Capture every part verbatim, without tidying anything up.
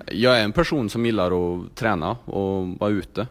Jag är en person som gillar att träna och vara ute.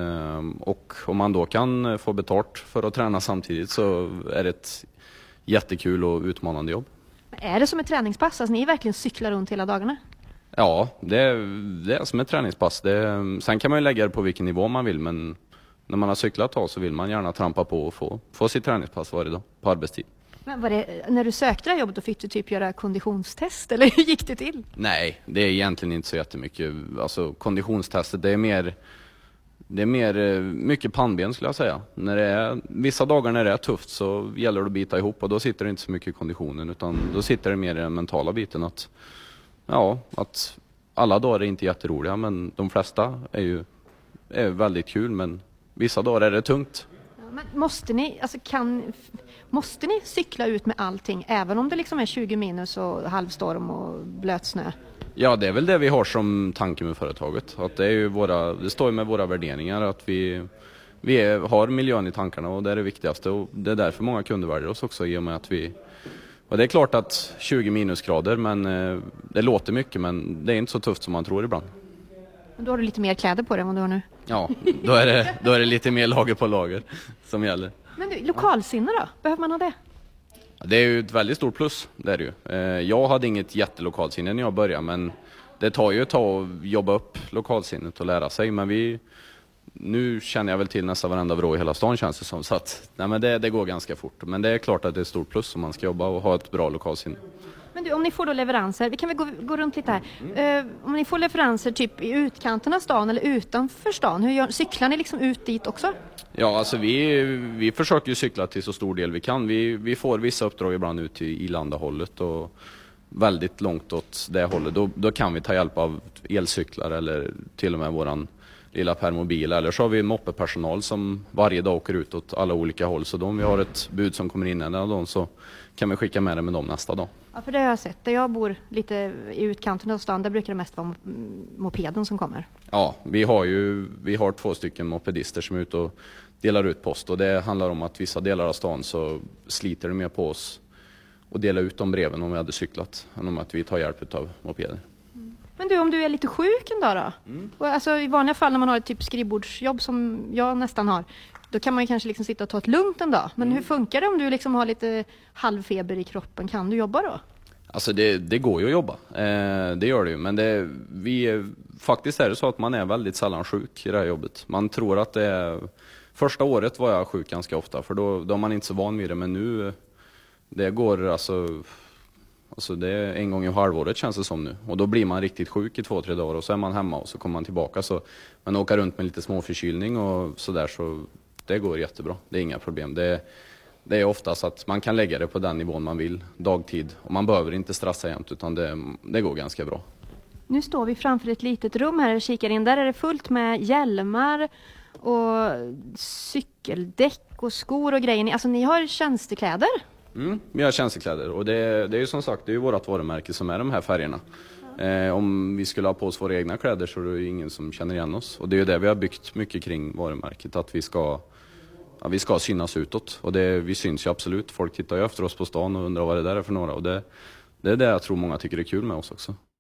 Och om man då kan få betalt för att träna samtidigt så är det ett jättekul och utmanande jobb. Är det som ett träningspass? Alltså, ni verkligen cyklar runt hela dagarna? Ja, det är, det är som ett träningspass. Det, sen kan man ju lägga det på vilken nivå man vill, men när man har cyklat ta så vill man gärna trampa på och få, få sitt träningspass varje dag på arbetstid. Men var det, när du sökte det här jobbet, då fick du typ göra konditionstest, eller hur gick det till? Nej, det är egentligen inte så jättemycket. Alltså konditionstestet, det är mer, det är mer mycket pannben skulle jag säga. När det är, vissa dagar när det är tufft så gäller det att bita ihop och då sitter det inte så mycket i konditionen, utan då sitter det mer i den mentala biten att, ja, att alla dagar är inte jätteroliga, men de flesta är ju är väldigt kul, men vissa dagar är det tungt. Men måste ni, alltså kan, måste ni cykla ut med allting även om det liksom är tjugo minus och halvstorm och blöt snö? Ja, det är väl det vi har som tanke med företaget. Att det, är ju våra, det står ju med våra värderingar att vi, vi är, har miljön i tankarna och det är det viktigaste. Och det är därför många kunder väljer oss också i och med att vi... Och det är klart att tjugo minusgrader, men eh, det låter mycket, men det är inte så tufft som man tror ibland. Då har du lite mer kläder på dig än vad du har nu. Ja, då är det, då är det lite mer lager på lager som gäller. Men du, lokalsinne då? Behöver man ha det? Det är ju ett väldigt stort plus, det är det ju. Jag hade inget jättelokalsinne när jag började, men det tar ju ett tag att jobba upp lokalsinnet och lära sig. Men vi, nu känner jag väl till nästan varenda vrå i hela stan känns det som. Så att, nej, men det, det går ganska fort. Men det är klart att det är ett stort plus om man ska jobba och ha ett bra lokalsinne. Men du, om ni får då leveranser, vi kan väl gå, gå runt lite här. Mm. Uh, om ni får leveranser typ i utkanten av stan eller utanför stan, hur gör, cyklar ni liksom ut dit också? Ja, alltså vi, vi försöker ju cykla till så stor del vi kan. Vi, vi får vissa uppdrag ibland ut i, i landahållet och väldigt långt åt det hållet. Då, då kan vi ta hjälp av elcyklar eller till och med våran lilla permobil. Eller så har vi moppepersonal som varje dag åker ut åt alla olika håll. Så då om vi har ett bud som kommer in en av dem så kan vi skicka med det med dem nästa dag. Ja, för det har jag sett. Där jag bor lite i utkanten av stan, där brukar det mest vara mopeden som kommer. Ja, vi har ju vi har två stycken mopedister som är ute och delar ut post. Och det handlar om att vissa delar av stan så sliter det mer på oss och dela ut de breven om vi hade cyklat än om att vi tar hjälp av mopeder. Mm. Men du, om du är lite sjuk en dag då? Mm. Och alltså, i vanliga fall när man har ett typ skrivbordsjobb som jag nästan har, då kan man ju kanske liksom sitta och ta ett lugnt en dag. Men mm. hur funkar det om du liksom har lite halvfeber i kroppen? Kan du jobba då? Alltså det, det går ju att jobba. Eh, det gör det ju. Men det, vi, faktiskt är det så att man är väldigt sällan sjuk i det här jobbet. Man tror att det är... Första året var jag sjuk ganska ofta. För då, då är man inte så van vid det. Men nu, det går alltså... Alltså det är en gång i halvåret känns det som nu. Och då blir man riktigt sjuk i två, tre dagar. Och så är man hemma och så kommer man tillbaka. Så man åker runt med lite småförkylning och sådär. Så det går jättebra. Det är inga problem. Det, det är oftast att man kan lägga det på den nivån man vill. Dagtid. Och man behöver inte stressa jämt utan det, det går ganska bra. Nu står vi framför ett litet rum här och kikar in. Där är det fullt med hjälmar och cykeldäck och skor och grejer. Alltså ni har tjänstekläder? Mm, vi har tjänstekläder och det, det är ju som sagt det är ju vårt varumärke som är de här färgerna. Eh, om vi skulle ha på oss våra egna kläder så är det ju ingen som känner igen oss. Och det är ju det vi har byggt mycket kring varumärket, att vi ska, ja, vi ska synas utåt. Och det, vi syns ju absolut. Folk tittar ju efter oss på stan och undrar vad det där är för några. Och det, det är det jag tror många tycker är kul med oss också.